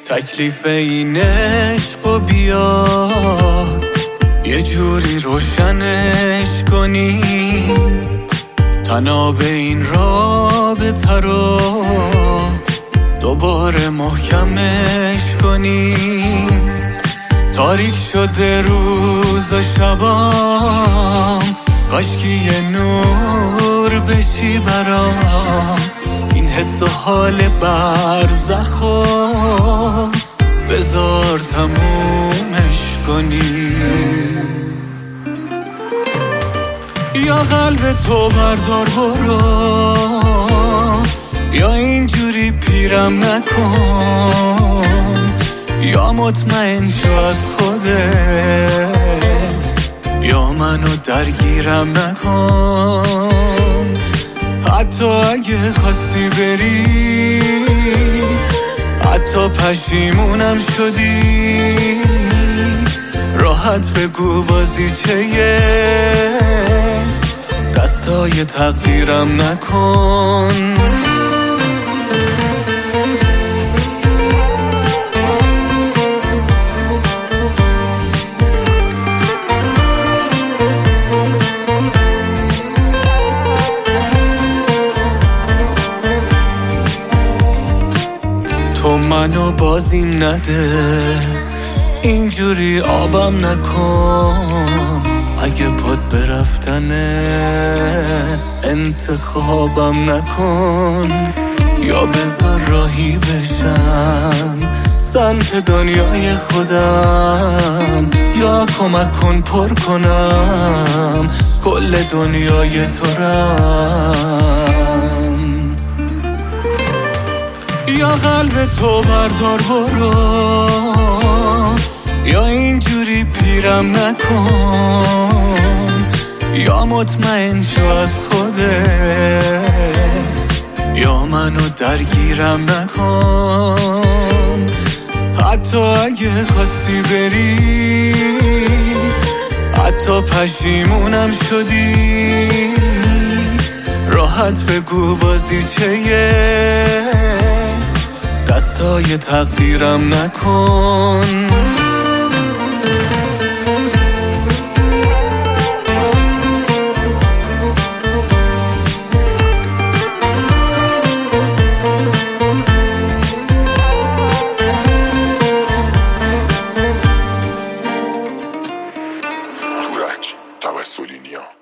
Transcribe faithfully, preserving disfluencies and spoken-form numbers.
تکلیف این عشق و بیاد یه جوری روشنش کنیم، تناب این رابطه رو دوباره محکمش کنیم. تاریک شده روز و شبام، کاشکی یه نور بشی برام. این حس و حال برزخو بذار تمومش کنیم. یا قلب تو بردار برو، یا اینجوری پیرم نکن، یا مطمئن شو از خودت، یا منو درگیرم نکن. حتی اگه خواستی بری، حتی پشیمونم شدی، راحت بگو بازی چیه، دستای تقدیرم نکن. تو منو بازیم نده، اینجوری آبم نکن. اگه پات برفتنه انتخابم نکن، یا بذار راهی بشم سمت دنیای خودم، یا کمک کن پر کنم کل دنیای تو رم. یا قلب تو بردار برو، یا اینجوری پیرم نکن، یا مطمئن شو از خودت، یا منو درگیرم نکن. حتی اگه خواستی بری، حتی پشیمونم شدی، راحت بگو بازی چیه، دستای تقدیرم نکن. تورج توسلینیا